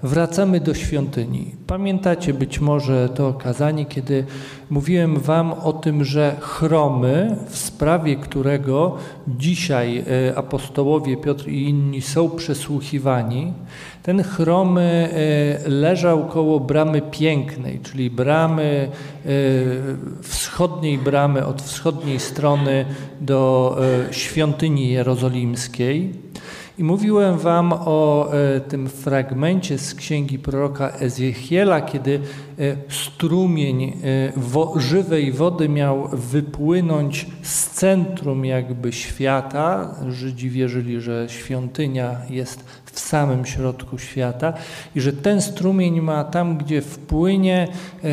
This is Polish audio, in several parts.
wracamy do świątyni. Pamiętacie być może to kazanie, kiedy mówiłem wam o tym, że chromy, w sprawie którego dzisiaj apostołowie Piotr i inni są przesłuchiwani, ten chrom leżał koło bramy pięknej, czyli bramy wschodniej bramy od wschodniej strony do świątyni jerozolimskiej. I mówiłem wam o tym fragmencie z księgi proroka Ezjechiela, kiedy strumień żywej wody miał wypłynąć z centrum jakby świata. Żydzi wierzyli, że świątynia jest w samym środku świata i że ten strumień ma tam, gdzie wpłynie,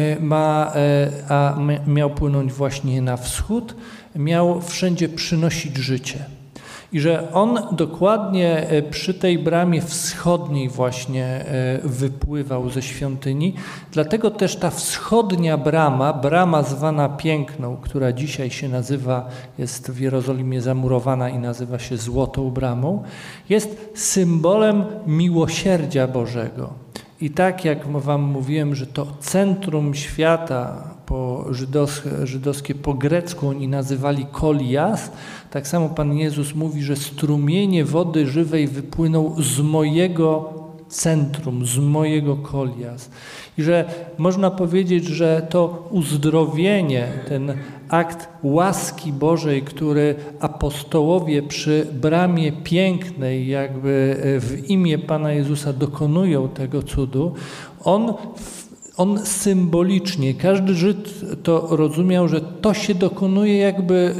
miał płynąć właśnie na wschód, miał wszędzie przynosić życie. I że on dokładnie przy tej bramie wschodniej właśnie wypływał ze świątyni. Dlatego też ta wschodnia brama zwana Piękną, która dzisiaj się nazywa, jest w Jerozolimie zamurowana i nazywa się Złotą Bramą, jest symbolem miłosierdzia Bożego. I tak jak wam mówiłem, że to centrum świata po żydowskie po grecku oni nazywali Kolias, tak samo Pan Jezus mówi, że strumienie wody żywej wypłyną z mojego centrum, z mojego Kolias. I że można powiedzieć, że to uzdrowienie, ten akt łaski Bożej, który apostołowie przy bramie pięknej jakby w imię Pana Jezusa dokonują tego cudu, on symbolicznie, każdy Żyd to rozumiał, że to się dokonuje jakby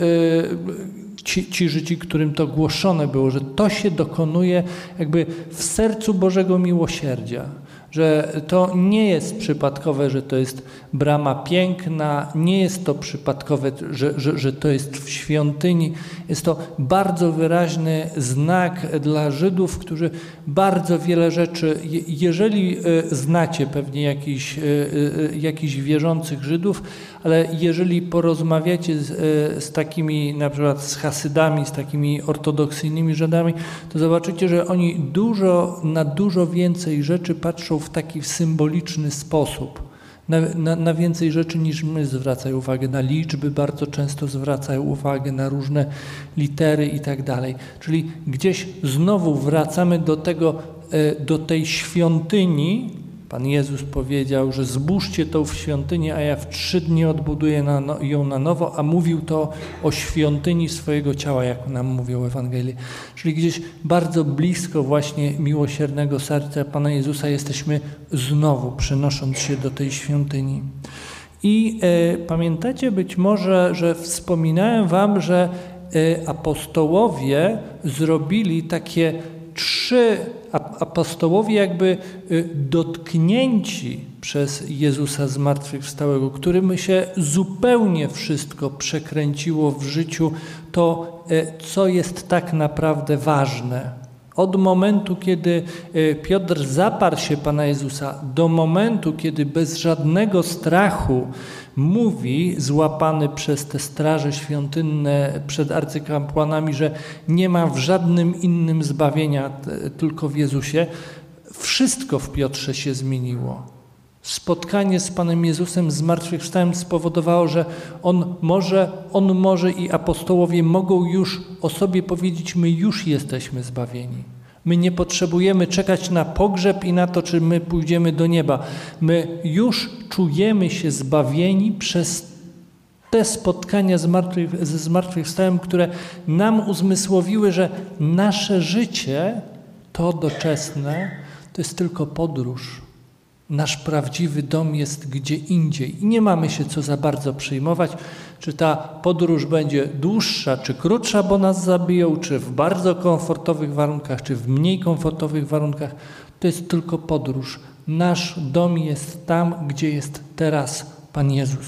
ci Żydzi, którym to głoszone było, że to się dokonuje jakby w sercu Bożego miłosierdzia. Że to nie jest przypadkowe, że to jest brama piękna, nie jest to przypadkowe, że to jest w świątyni. Jest to bardzo wyraźny znak dla Żydów, którzy bardzo wiele rzeczy, jeżeli znacie pewnie jakichś wierzących Żydów, ale jeżeli porozmawiacie z takimi, na przykład z Hasydami, z takimi ortodoksyjnymi Żydami, to zobaczycie, że oni na dużo więcej rzeczy patrzą w taki symboliczny sposób. Na więcej rzeczy niż my zwracają uwagę, na liczby bardzo często zwracają uwagę, na różne litery i tak dalej. Czyli gdzieś znowu wracamy do tej świątyni. Pan Jezus powiedział, że zbóżcie tą w świątynię, a ja w 3 dni odbuduję ją na nowo, a mówił to o świątyni swojego ciała, jak nam mówią Ewangelie. Czyli gdzieś bardzo blisko właśnie miłosiernego serca Pana Jezusa jesteśmy znowu, przenosząc się do tej świątyni. I pamiętacie być może, że wspominałem wam, że apostołowie zrobili takie 3 apostołowie jakby dotknięci przez Jezusa zmartwychwstałego, którym się zupełnie wszystko przekręciło w życiu, to co jest tak naprawdę ważne. Od momentu, kiedy Piotr zaparł się Pana Jezusa, do momentu, kiedy bez żadnego strachu mówi, złapany przez te straże świątynne przed arcykapłanami, że nie ma w żadnym innym zbawienia, tylko w Jezusie, wszystko w Piotrze się zmieniło. Spotkanie z Panem Jezusem zmartwychwstałym spowodowało, że on może i apostołowie mogą już o sobie powiedzieć, my już jesteśmy zbawieni. My nie potrzebujemy czekać na pogrzeb i na to, czy my pójdziemy do nieba. My już czujemy się zbawieni przez te spotkania ze zmartwychwstałym, które nam uzmysłowiły, że nasze życie, to doczesne, to jest tylko podróż. Nasz prawdziwy dom jest gdzie indziej i nie mamy się co za bardzo przejmować, czy ta podróż będzie dłuższa, czy krótsza, bo nas zabiją, czy w bardzo komfortowych warunkach, czy w mniej komfortowych warunkach. To jest tylko podróż. Nasz dom jest tam, gdzie jest teraz Pan Jezus.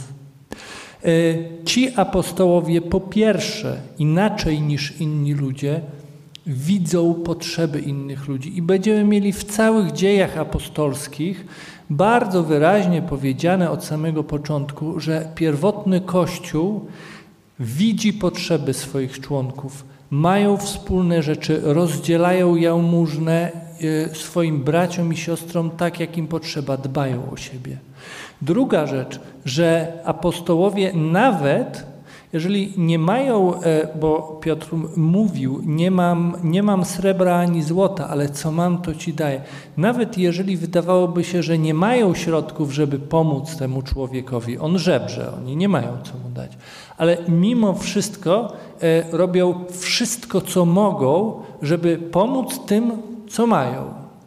Ci apostołowie po pierwsze, inaczej niż inni ludzie, widzą potrzeby innych ludzi i będziemy mieli w całych dziejach apostolskich bardzo wyraźnie powiedziane od samego początku, że pierwotny Kościół widzi potrzeby swoich członków, mają wspólne rzeczy, rozdzielają jałmużnę, swoim braciom i siostrom tak, jak im potrzeba, dbają o siebie. Druga rzecz, że apostołowie nawet jeżeli nie mają, bo Piotr mówił, nie mam srebra ani złota, ale co mam, to ci daję. Nawet jeżeli wydawałoby się, że nie mają środków, żeby pomóc temu człowiekowi, on żebrze, oni nie mają co mu dać, ale mimo wszystko robią wszystko, co mogą, żeby pomóc tym, co mają.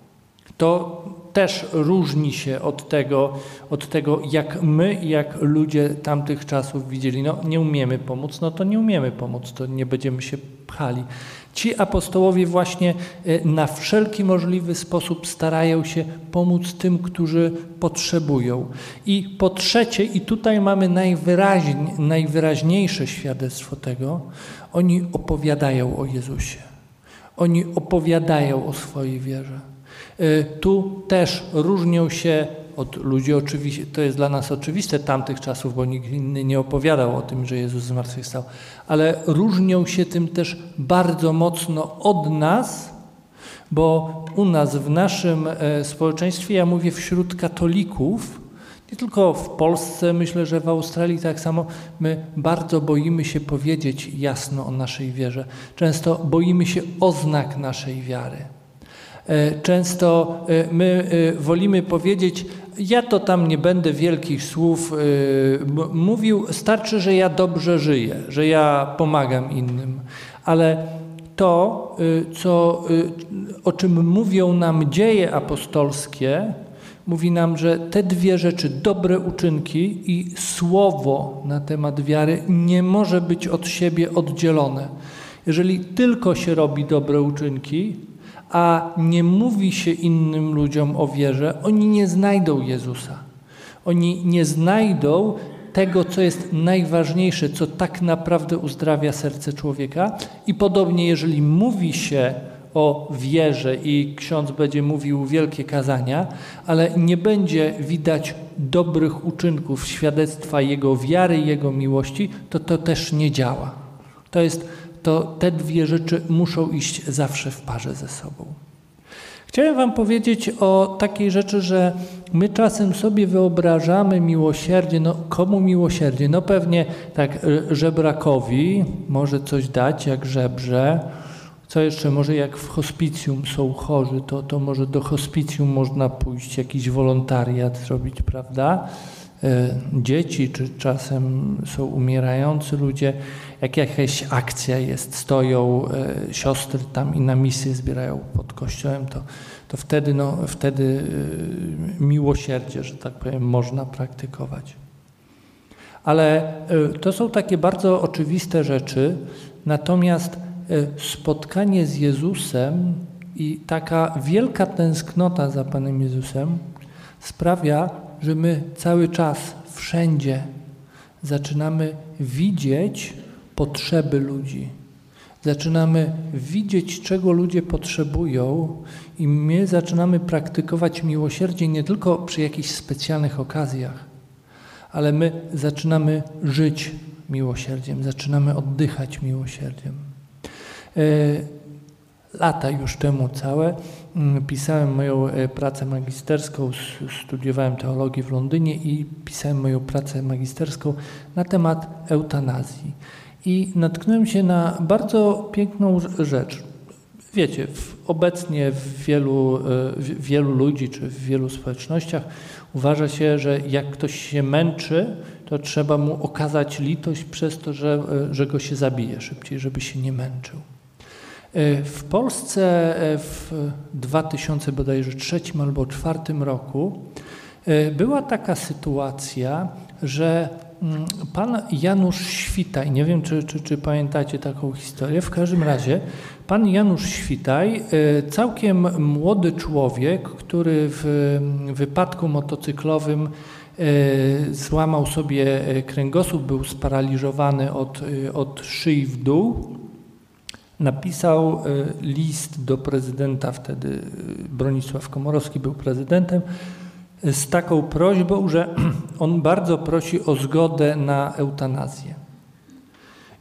To też różni się od tego, jak my, jak ludzie tamtych czasów widzieli. No nie umiemy pomóc, no to nie umiemy pomóc, to nie będziemy się pchali. Ci apostołowie właśnie na wszelki możliwy sposób starają się pomóc tym, którzy potrzebują. I po trzecie, i tutaj mamy najwyraźniejsze świadectwo tego, oni opowiadają o Jezusie. Oni opowiadają o swojej wierze. Tu też różnią się od ludzi, oczywiście, to jest dla nas oczywiste tamtych czasów, bo nikt inny nie opowiadał o tym, że Jezus zmartwychwstał, ale różnią się tym też bardzo mocno od nas, bo u nas w naszym społeczeństwie, ja mówię wśród katolików, nie tylko w Polsce, myślę, że w Australii tak samo, my bardzo boimy się powiedzieć jasno o naszej wierze. Często boimy się oznak naszej wiary. Często my wolimy powiedzieć, ja to tam nie będę wielkich słów mówił, starczy, że ja dobrze żyję, że ja pomagam innym. Ale to, o czym mówią nam dzieje apostolskie, mówi nam, że te dwie rzeczy, dobre uczynki i słowo na temat wiary, nie może być od siebie oddzielone. Jeżeli tylko się robi dobre uczynki, a nie mówi się innym ludziom o wierze, oni nie znajdą Jezusa. Oni nie znajdą tego, co jest najważniejsze, co tak naprawdę uzdrawia serce człowieka. I podobnie, jeżeli mówi się o wierze i ksiądz będzie mówił wielkie kazania, ale nie będzie widać dobrych uczynków, świadectwa Jego wiary, Jego miłości, to też nie działa. To te dwie rzeczy muszą iść zawsze w parze ze sobą. Chciałem wam powiedzieć o takiej rzeczy, że my czasem sobie wyobrażamy miłosierdzie. No komu miłosierdzie? No pewnie tak żebrakowi może coś dać, jak żebrze. Co jeszcze? Może jak w hospicjum są chorzy, to może do hospicjum można pójść, jakiś wolontariat zrobić, prawda? Dzieci, czy czasem są umierający ludzie, jak jakaś akcja jest, stoją siostry tam i na misję zbierają pod kościołem, to wtedy miłosierdzie, że tak powiem, można praktykować. Ale to są takie bardzo oczywiste rzeczy, natomiast spotkanie z Jezusem i taka wielka tęsknota za Panem Jezusem sprawia, że my cały czas, wszędzie zaczynamy widzieć potrzeby ludzi. Zaczynamy widzieć, czego ludzie potrzebują i my zaczynamy praktykować miłosierdzie nie tylko przy jakichś specjalnych okazjach, ale my zaczynamy żyć miłosierdziem, zaczynamy oddychać miłosierdziem. Lata już temu całe pisałem moją pracę magisterską, studiowałem teologię w Londynie i pisałem moją pracę magisterską na temat eutanazji. I natknąłem się na bardzo piękną rzecz. Wiecie, obecnie wielu ludzi czy w wielu społecznościach uważa się, że jak ktoś się męczy, to trzeba mu okazać litość przez to, że go się zabije szybciej, żeby się nie męczył. W Polsce w 2003 albo 2004 roku była taka sytuacja, że pan Janusz Świtaj, nie wiem czy pamiętacie taką historię, w każdym razie pan Janusz Świtaj, całkiem młody człowiek, który w wypadku motocyklowym złamał sobie kręgosłup, był sparaliżowany od szyi w dół, napisał list do prezydenta, wtedy Bronisław Komorowski był prezydentem, z taką prośbą, że on bardzo prosi o zgodę na eutanazję.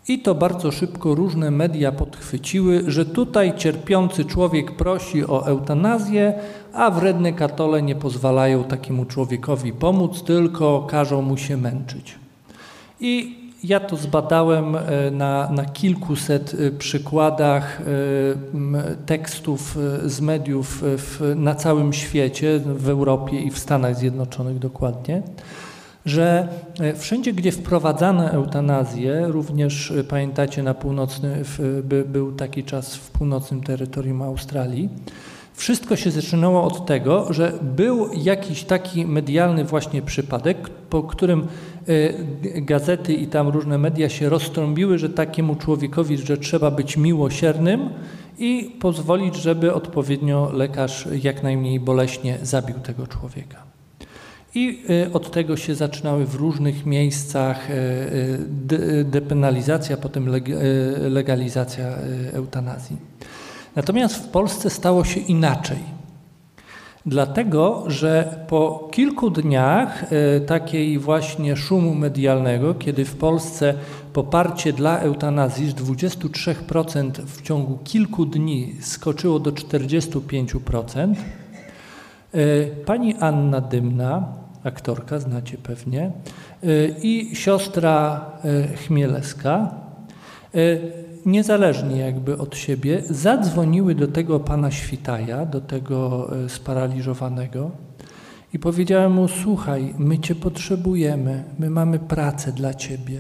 I to bardzo szybko różne media podchwyciły, że tutaj cierpiący człowiek prosi o eutanazję, a wredne katole nie pozwalają takiemu człowiekowi pomóc, tylko każą mu się męczyć. I ja to zbadałem na kilkuset przykładach tekstów z mediów na całym świecie, w Europie i w Stanach Zjednoczonych dokładnie, że wszędzie, gdzie wprowadzano eutanazję, również pamiętacie był taki czas w północnym terytorium Australii, wszystko się zaczynało od tego, że był jakiś taki medialny właśnie przypadek, po którym gazety i tam różne media się roztrąbiły, że takiemu człowiekowi, że trzeba być miłosiernym i pozwolić, żeby odpowiednio lekarz jak najmniej boleśnie zabił tego człowieka. I od tego się zaczynały w różnych miejscach depenalizacja, potem legalizacja eutanazji. Natomiast w Polsce stało się inaczej. Dlatego, że po kilku dniach takiej właśnie szumu medialnego, kiedy w Polsce poparcie dla eutanazji z 23% w ciągu kilku dni skoczyło do 45%, pani Anna Dymna, aktorka, znacie pewnie, i siostra Chmielewska, niezależnie jakby od siebie, zadzwoniły do tego pana Świtaja, do tego sparaliżowanego i powiedziałem mu: słuchaj, my cię potrzebujemy, my mamy pracę dla ciebie.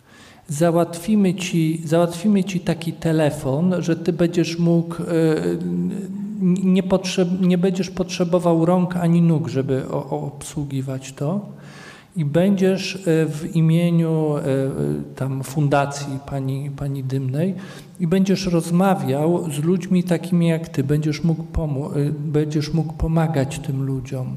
Załatwimy ci taki telefon, że ty będziesz mógł, nie będziesz potrzebował rąk ani nóg, żeby obsługiwać to. I będziesz w imieniu tam fundacji pani Dymnej i będziesz rozmawiał z ludźmi takimi jak ty, będziesz mógł pomagać tym ludziom.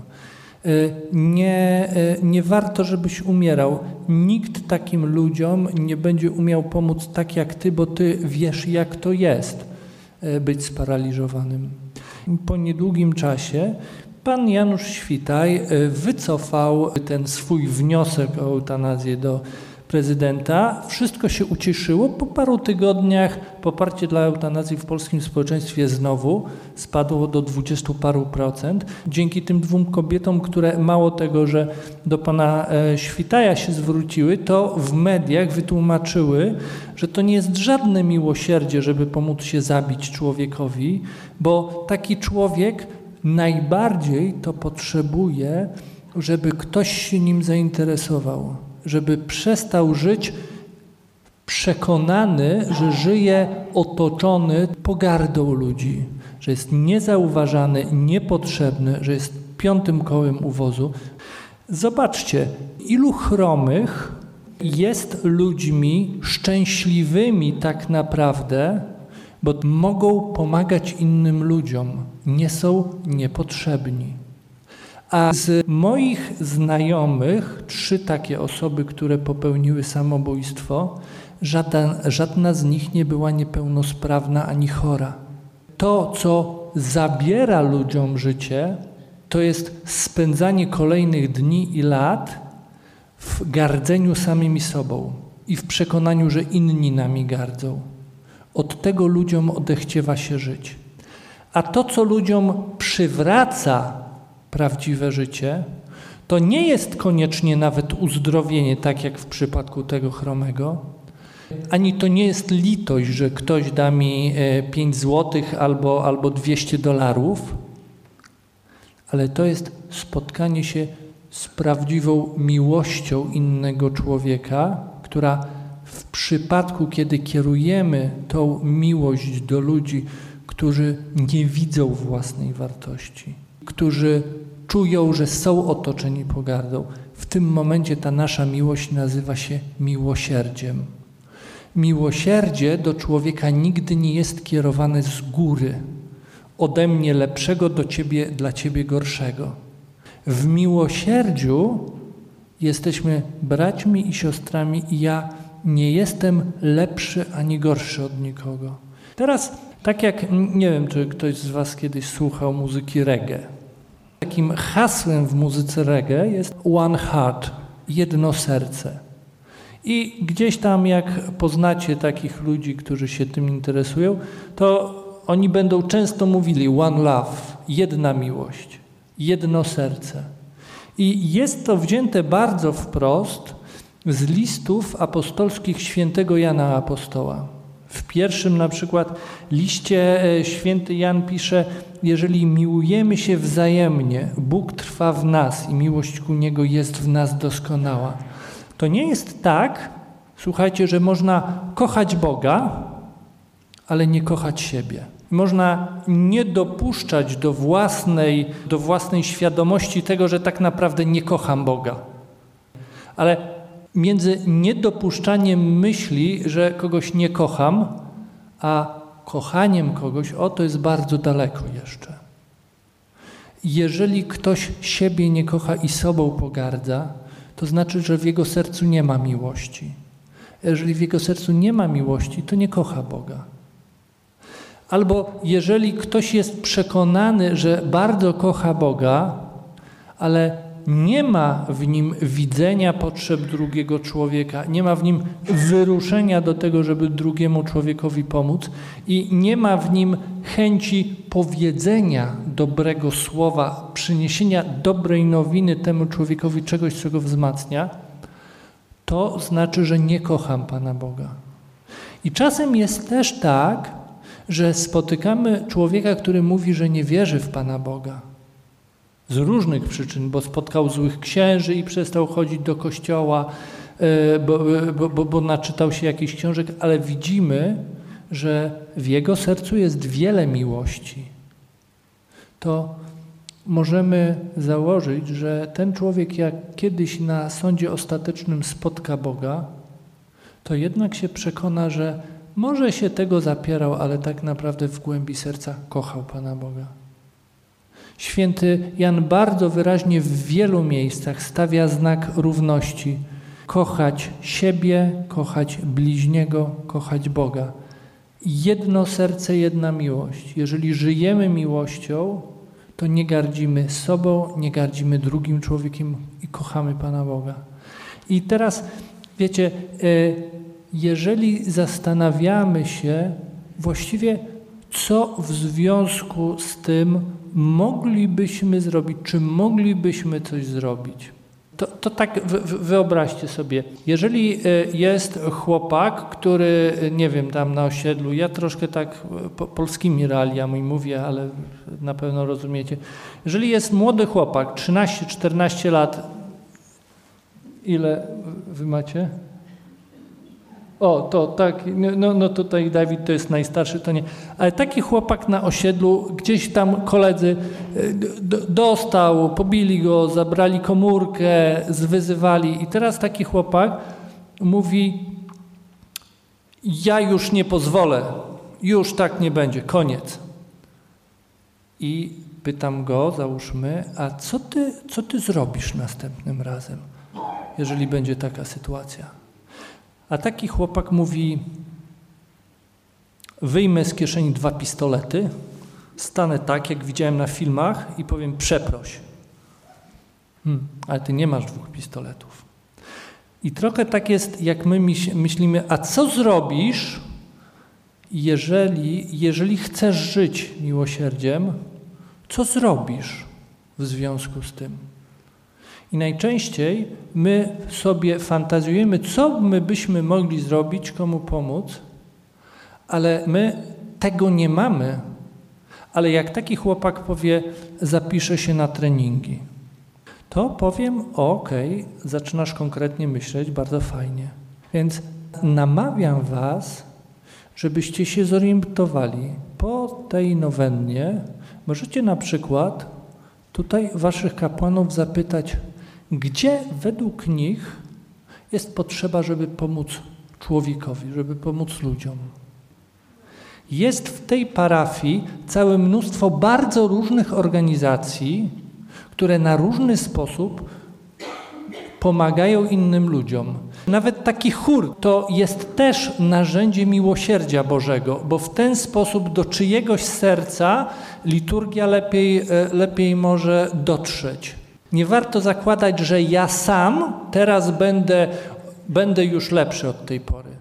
Nie warto, żebyś umierał. Nikt takim ludziom nie będzie umiał pomóc tak jak ty, bo ty wiesz, jak to jest być sparaliżowanym. Po niedługim czasie pan Janusz Świtaj wycofał ten swój wniosek o eutanazję do prezydenta. Wszystko się uciszyło. Po paru tygodniach poparcie dla eutanazji w polskim społeczeństwie znowu spadło do 20 paru procent. Dzięki tym dwóm kobietom, które mało tego, że do pana Świtaja się zwróciły, to w mediach wytłumaczyły, że to nie jest żadne miłosierdzie, żeby pomóc się zabić człowiekowi, bo taki człowiek najbardziej to potrzebuje, żeby ktoś się nim zainteresował, żeby przestał żyć przekonany, że żyje otoczony pogardą ludzi, że jest niezauważany, niepotrzebny, że jest piątym kołem u wozu. Zobaczcie, ilu chromych jest ludźmi szczęśliwymi tak naprawdę, bo mogą pomagać innym ludziom, nie są niepotrzebni. A z moich znajomych 3 takie osoby, które popełniły samobójstwo, żadna z nich nie była niepełnosprawna ani chora. To, co zabiera ludziom życie, to jest spędzanie kolejnych dni i lat w gardzeniu samymi sobą i w przekonaniu, że inni nami gardzą. Od tego ludziom odechciewa się żyć. A to, co ludziom przywraca prawdziwe życie, to nie jest koniecznie nawet uzdrowienie, tak jak w przypadku tego chromego, ani to nie jest litość, że ktoś da mi 5 złotych albo $200, ale to jest spotkanie się z prawdziwą miłością innego człowieka, która w przypadku, kiedy kierujemy tą miłość do ludzi, którzy nie widzą własnej wartości, którzy czują, że są otoczeni pogardą, w tym momencie ta nasza miłość nazywa się miłosierdziem. Miłosierdzie do człowieka nigdy nie jest kierowane z góry, ode mnie lepszego dla ciebie gorszego. W miłosierdziu jesteśmy braćmi i siostrami i ja nie jestem lepszy ani gorszy od nikogo. Teraz, tak jak, nie wiem, czy ktoś z was kiedyś słuchał muzyki reggae. Takim hasłem w muzyce reggae jest one heart, jedno serce. I gdzieś tam, jak poznacie takich ludzi, którzy się tym interesują, to oni będą często mówili one love, jedna miłość, jedno serce. I jest to wzięte bardzo wprost z listów apostolskich świętego Jana Apostoła. W pierwszym na przykład liście święty Jan pisze: jeżeli miłujemy się wzajemnie, Bóg trwa w nas i miłość ku Niego jest w nas doskonała. To nie jest tak, słuchajcie, że można kochać Boga, ale nie kochać siebie. Można nie dopuszczać do własnej świadomości tego, że tak naprawdę nie kocham Boga. Ale między niedopuszczaniem myśli, że kogoś nie kocham, a kochaniem kogoś, to jest bardzo daleko jeszcze. Jeżeli ktoś siebie nie kocha i sobą pogardza, to znaczy, że w jego sercu nie ma miłości. Jeżeli w jego sercu nie ma miłości, to nie kocha Boga. Albo jeżeli ktoś jest przekonany, że bardzo kocha Boga, ale nie ma w nim widzenia potrzeb drugiego człowieka, nie ma w nim wyruszenia do tego, żeby drugiemu człowiekowi pomóc i nie ma w nim chęci powiedzenia dobrego słowa, przyniesienia dobrej nowiny temu człowiekowi, czegoś, co go wzmacnia, to znaczy, że nie kocham Pana Boga. I czasem jest też tak, że spotykamy człowieka, który mówi, że nie wierzy w Pana Boga. Z różnych przyczyn, bo spotkał złych księży i przestał chodzić do kościoła, bo naczytał się jakichś książek, ale widzimy, że w jego sercu jest wiele miłości. To możemy założyć, że ten człowiek, jak kiedyś na sądzie ostatecznym spotka Boga, to jednak się przekona, że może się tego zapierał, ale tak naprawdę w głębi serca kochał Pana Boga. Święty Jan bardzo wyraźnie w wielu miejscach stawia znak równości. Kochać siebie, kochać bliźniego, kochać Boga. Jedno serce, jedna miłość. Jeżeli żyjemy miłością, to nie gardzimy sobą, nie gardzimy drugim człowiekiem i kochamy Pana Boga. I teraz, wiecie, jeżeli zastanawiamy się właściwie, co w związku z tym moglibyśmy zrobić, czy moglibyśmy coś zrobić, to tak wyobraźcie sobie, jeżeli jest chłopak, który, nie wiem, tam na osiedlu, ja troszkę tak polskimi realiami mówię, ale na pewno rozumiecie, jeżeli jest młody chłopak, 13-14 lat, ile wy macie? O, to tak, no tutaj Dawid to jest najstarszy, to nie. Ale taki chłopak na osiedlu, gdzieś tam koledzy dostał, pobili go, zabrali komórkę, zwyzywali i teraz taki chłopak mówi: ja już nie pozwolę, już tak nie będzie, koniec. I pytam go, załóżmy, a co ty zrobisz następnym razem, jeżeli będzie taka sytuacja? A taki chłopak mówi: wyjmę z kieszeni 2 pistolety, stanę tak, jak widziałem na filmach i powiem: przeproś. Ale ty nie masz 2 pistoletów. I trochę tak jest, jak my myślimy, a co zrobisz, jeżeli chcesz żyć miłosierdziem, co zrobisz w związku z tym? I najczęściej my sobie fantazjujemy, co my byśmy mogli zrobić, komu pomóc, ale my tego nie mamy. Ale jak taki chłopak powie: zapiszę się na treningi, to powiem: okej, zaczynasz konkretnie myśleć, bardzo fajnie. Więc namawiam was, żebyście się zorientowali. Po tej nowennie możecie na przykład tutaj waszych kapłanów zapytać, gdzie według nich jest potrzeba, żeby pomóc człowiekowi, żeby pomóc ludziom. Jest w tej parafii całe mnóstwo bardzo różnych organizacji, które na różny sposób pomagają innym ludziom. Nawet taki chór to jest też narzędzie miłosierdzia Bożego, bo w ten sposób do czyjegoś serca liturgia lepiej może dotrzeć. Nie warto zakładać, że ja sam teraz będę będę już lepszy od tej pory.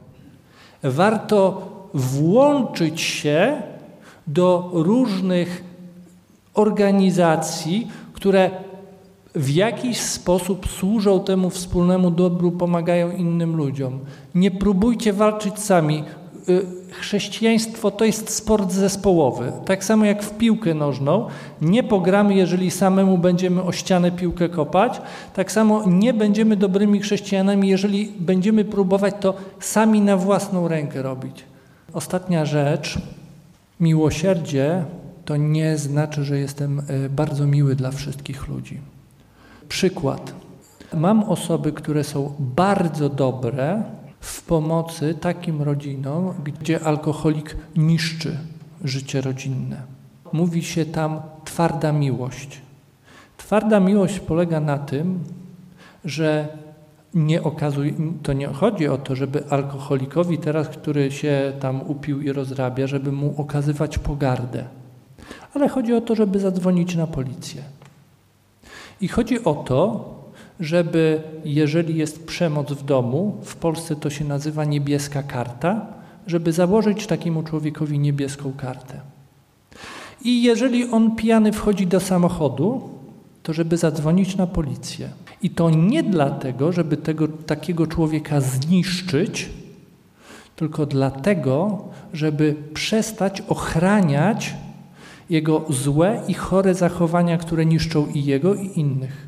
Warto włączyć się do różnych organizacji, które w jakiś sposób służą temu wspólnemu dobru, pomagają innym ludziom. Nie próbujcie walczyć sami. Chrześcijaństwo to jest sport zespołowy. Tak samo jak w piłkę nożną. Nie pogramy, jeżeli samemu będziemy o ścianę piłkę kopać. Tak samo nie będziemy dobrymi chrześcijanami, jeżeli będziemy próbować to sami na własną rękę robić. Ostatnia rzecz. Miłosierdzie to nie znaczy, że jestem bardzo miły dla wszystkich ludzi. Przykład. Mam osoby, które są bardzo dobre w pomocy takim rodzinom, gdzie alkoholik niszczy życie rodzinne. Mówi się tam twarda miłość. Twarda miłość polega na tym, że to nie chodzi o to, żeby alkoholikowi teraz, który się tam upił i rozrabia, żeby mu okazywać pogardę. Ale chodzi o to, żeby zadzwonić na policję. I chodzi o to, żeby, jeżeli jest przemoc w domu, w Polsce to się nazywa niebieska karta, żeby założyć takiemu człowiekowi niebieską kartę. I jeżeli on pijany wchodzi do samochodu, to żeby zadzwonić na policję. I to nie dlatego, żeby takiego człowieka zniszczyć, tylko dlatego, żeby przestać ochraniać jego złe i chore zachowania, które niszczą i jego, i innych.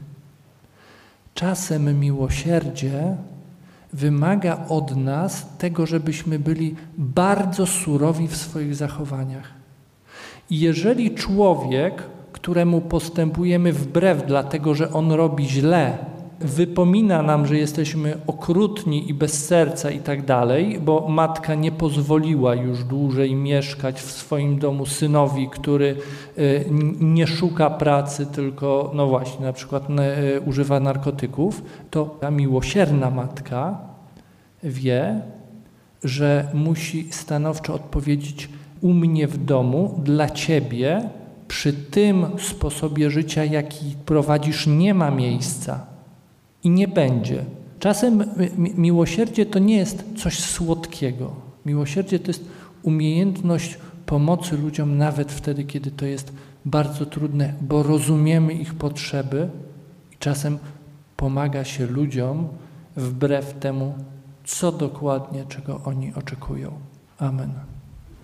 Czasem miłosierdzie wymaga od nas tego, żebyśmy byli bardzo surowi w swoich zachowaniach. I jeżeli człowiek, któremu postępujemy wbrew, dlatego że on robi źle, wypomina nam, że jesteśmy okrutni i bez serca i tak dalej, bo matka nie pozwoliła już dłużej mieszkać w swoim domu synowi, który nie szuka pracy, tylko no właśnie na przykład używa narkotyków, to ta miłosierna matka wie, że musi stanowczo odpowiedzieć: u mnie w domu dla ciebie przy tym sposobie życia, jaki prowadzisz, nie ma miejsca. I nie będzie. Czasem miłosierdzie to nie jest coś słodkiego. Miłosierdzie to jest umiejętność pomocy ludziom nawet wtedy, kiedy to jest bardzo trudne, bo rozumiemy ich potrzeby i czasem pomaga się ludziom wbrew temu, co dokładnie, czego oni oczekują. Amen.